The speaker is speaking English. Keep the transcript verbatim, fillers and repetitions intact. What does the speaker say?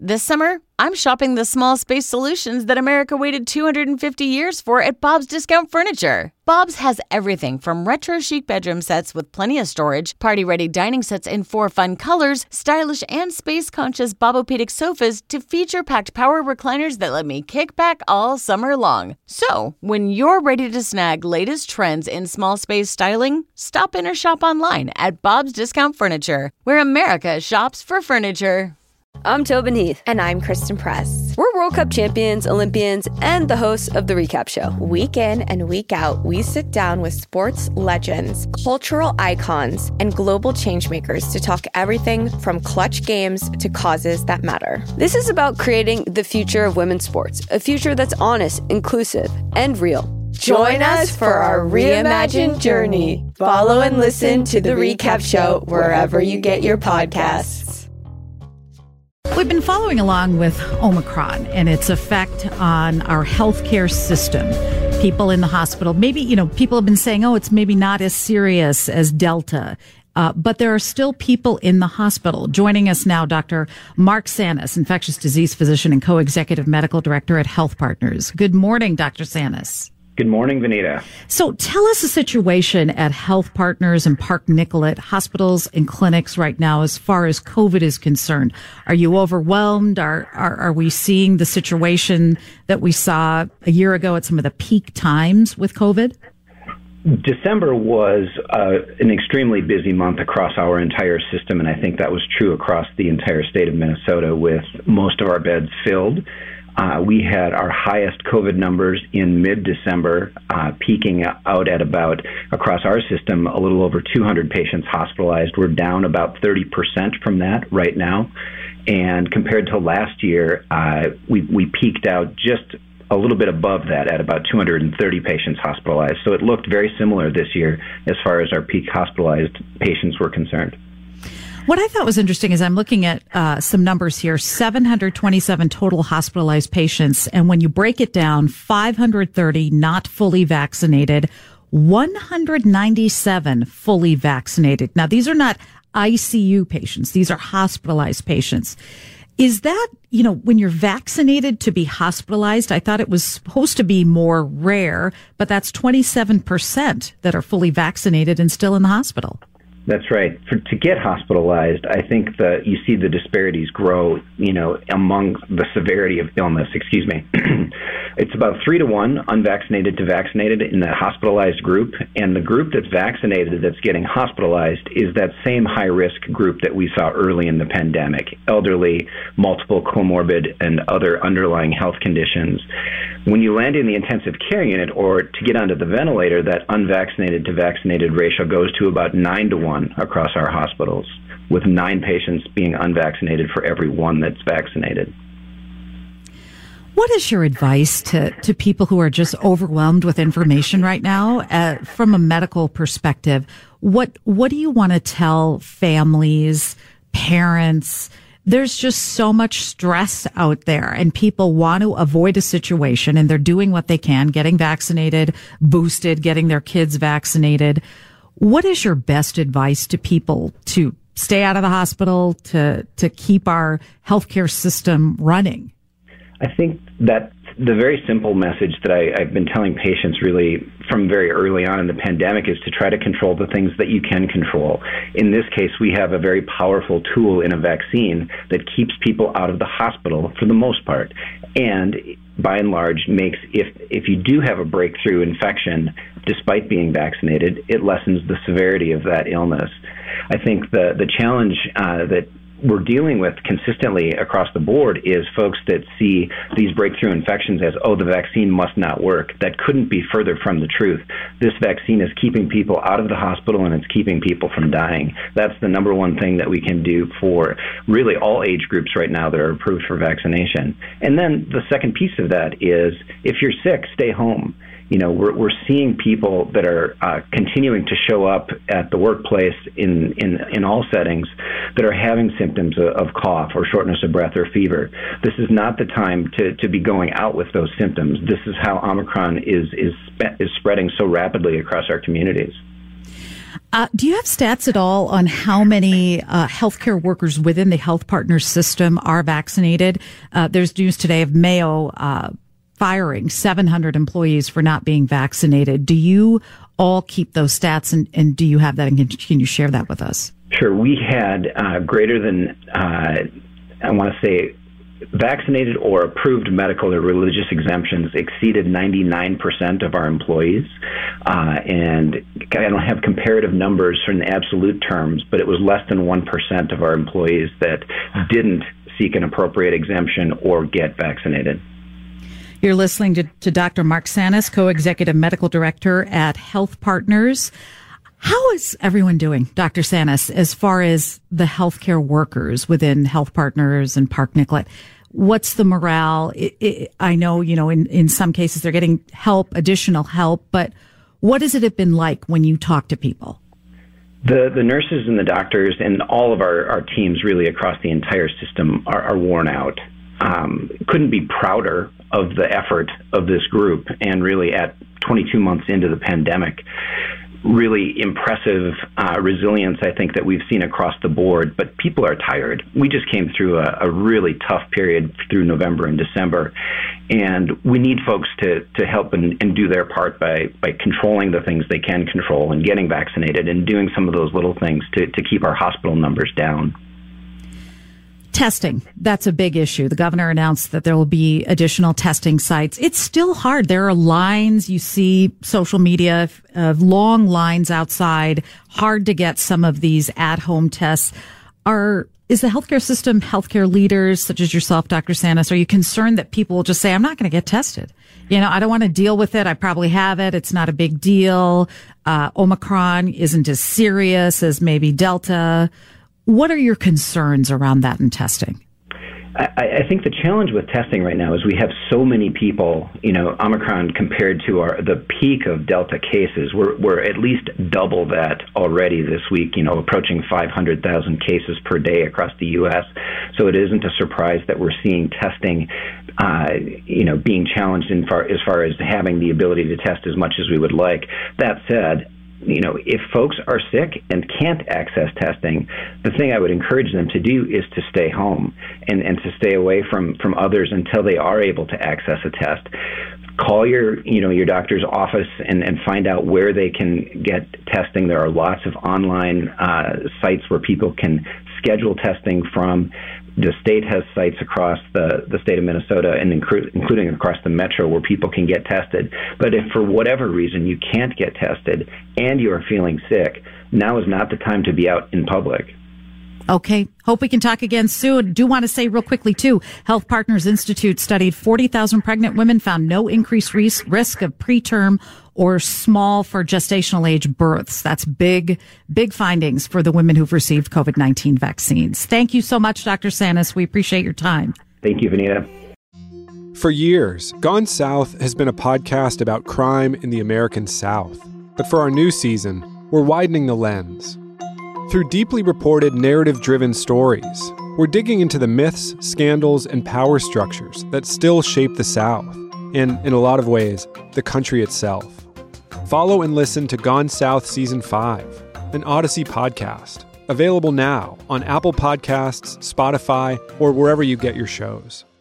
This summer, I'm shopping the small space solutions that America waited two hundred fifty years for at Bob's Discount Furniture. Bob's has everything from retro chic bedroom sets with plenty of storage, party-ready dining sets in four fun colors, stylish and space-conscious Bobopedic sofas to feature-packed power recliners that let me kick back all summer long. So, when you're ready to snag latest trends in small space styling, stop in or shop online at Bob's Discount Furniture, where America shops for furniture. I'm Tobin Heath. And I'm Kristen Press. We're World Cup champions, Olympians, and the hosts of The Recap Show. Week in and week out, we sit down with sports legends, cultural icons, and global changemakers to talk everything from clutch games to causes that matter. This is about creating the future of women's sports, a future that's honest, inclusive, and real. Join us for our reimagined journey. Follow and listen to The Recap Show wherever you get your podcasts. We've been following along with Omicron and its effect on our healthcare system. People in the hospital, maybe, you know, people have been saying, oh, it's maybe not as serious as Delta. Uh, but there are still people in the hospital. Joining us now, Doctor Mark Sanis, infectious disease physician and co-executive medical director at Health Partners. Good morning, Doctor Sanis. Good morning, Vanita. So tell us the situation at Health Partners and Park Nicollet hospitals and clinics right now as far as COVID is concerned. Are you overwhelmed? Are, are, are we seeing the situation that we saw a year ago at some of the peak times with COVID? December was uh, an extremely busy month across our entire system, and I think that was true across the entire state of Minnesota with most of our beds filled. Uh, we had our highest COVID numbers in mid-December, uh, peaking out at about, across our system, a little over two hundred patients hospitalized. We're down about thirty percent from that right now. And compared to last year, uh, we, we peaked out just a little bit above that at about two hundred thirty patients hospitalized. So it looked very similar this year as far as our peak hospitalized patients were concerned. What I thought was interesting is I'm looking at uh, some numbers here, seven hundred twenty-seven total hospitalized patients. And when you break it down, five hundred thirty not fully vaccinated, one hundred ninety-seven fully vaccinated. Now, these are not I C U patients. These are hospitalized patients. Is that, you know, when you're vaccinated to be hospitalized, I thought it was supposed to be more rare, but that's twenty-seven percent that are fully vaccinated and still in the hospital. That's right. For, to get hospitalized, I think that you see the disparities grow, you know, among the severity of illness, excuse me. It's about three to one unvaccinated to vaccinated in that hospitalized group. And the group that's vaccinated that's getting hospitalized is that same high-risk group that we saw early in the pandemic, elderly, multiple comorbid, and other underlying health conditions. When you land in the intensive care unit or to get onto the ventilator, that unvaccinated to vaccinated ratio goes to about nine to one across our hospitals, with nine patients being unvaccinated for every one that's vaccinated. What is your advice to, to people who are just overwhelmed with information right now uh, from a medical perspective? What what do you want to tell families, parents? There's just so much stress out there and people want to avoid a situation and they're doing what they can, getting vaccinated, boosted, getting their kids vaccinated. What is your best advice to people to stay out of the hospital, to, to keep our healthcare system running? I think that the very simple message that I, I've been telling patients really from very early on in the pandemic is to try to control the things that you can control. In this case, we have a very powerful tool in a vaccine that keeps people out of the hospital for the most part. And by and large makes, if if you do have a breakthrough infection, despite being vaccinated, it lessens the severity of that illness. I think the, the challenge uh, that we're dealing with consistently across the board is folks that see these breakthrough infections as, oh, the vaccine must not work. That couldn't be further from the truth. This vaccine is keeping people out of the hospital and it's keeping people from dying. That's the number one thing that we can do for really all age groups right now that are approved for vaccination. And then the second piece of that is if you're sick, stay home. You know, we're we're seeing people that are uh, continuing to show up at the workplace in, in, in all settings that are having symptoms of, of cough or shortness of breath or fever. This is not the time to, to be going out with those symptoms. This is how Omicron is is is spreading so rapidly across our communities. Uh, do you have stats at all on how many uh, healthcare workers within the Health Partners system are vaccinated? Uh, there's news today of Mayo uh, firing seven hundred employees for not being vaccinated. Do you all keep those stats, and, and do you have that, and can, can you share that with us? Sure. We had uh, greater than, uh, I want to say, vaccinated or approved medical or religious exemptions exceeded ninety-nine percent of our employees. Uh, and I don't have comparative numbers in absolute terms, but it was less than one percent of our employees that didn't seek an appropriate exemption or get vaccinated. You're listening to, to Doctor Mark Sanis, Co-Executive Medical Director at Health Partners. How is everyone doing, Doctor Sanis, as far as the healthcare workers within Health Partners and Park Nicollet? What's the morale? It, it, I know, you know, in, in some cases they're getting help, additional help, but what has it been like when you talk to people? The the nurses and the doctors and all of our, our teams really across the entire system are, are worn out. Um, couldn't be prouder of the effort of this group, and really at twenty-two months into the pandemic, really impressive uh, resilience, I think, that we've seen across the board. But people are tired. We just came through a, a really tough period through November and December, and we need folks to, to help and, and do their part by, by controlling the things they can control and getting vaccinated and doing some of those little things to, to keep our hospital numbers down. Testing, that's a big issue. The governor announced that there will be additional testing sites. It's still hard. There are lines. You see social media, uh, long lines outside. Hard to get some of these at-home tests. Are Is the healthcare system, healthcare leaders such as yourself, Doctor Sanis, are you concerned that people will just say, I'm not going to get tested? You know, I don't want to deal with it. I probably have it. It's not a big deal. Uh, Omicron isn't as serious as maybe Delta. What are your concerns around that in testing? I, I think the challenge with testing right now is we have so many people, you know, Omicron compared to our the peak of Delta cases. We're, we're at least double that already this week, you know, approaching five hundred thousand cases per day across the U S. So it isn't a surprise that we're seeing testing, uh, you know, being challenged in far, as far as having the ability to test as much as we would like. That said, you know, if folks are sick and can't access testing, the thing I would encourage them to do is to stay home and, and to stay away from, from others until they are able to access a test. Call your, you know, your doctor's office and, and find out where they can get testing. There are lots of online uh, sites where people can schedule testing from. The state has sites across the, the state of Minnesota and incru- including across the metro where people can get tested. But if for whatever reason you can't get tested and you are feeling sick, now is not the time to be out in public. Okay. Hope we can talk again soon. Do want to say real quickly, too, Health Partners Institute studied forty thousand pregnant women, found no increased risk of preterm or small for gestational age births. That's big, big findings for the women who've received COVID nineteen vaccines. Thank you so much, Doctor Sanis. We appreciate your time. Thank you, Vanita. For years, Gone South has been a podcast about crime in the American South. But for our new season, we're widening the lens. Through deeply reported, narrative-driven stories, we're digging into the myths, scandals, and power structures that still shape the South, and, in a lot of ways, the country itself. Follow and listen to Gone South Season five, an Odyssey podcast, available now on Apple Podcasts, Spotify, or wherever you get your shows.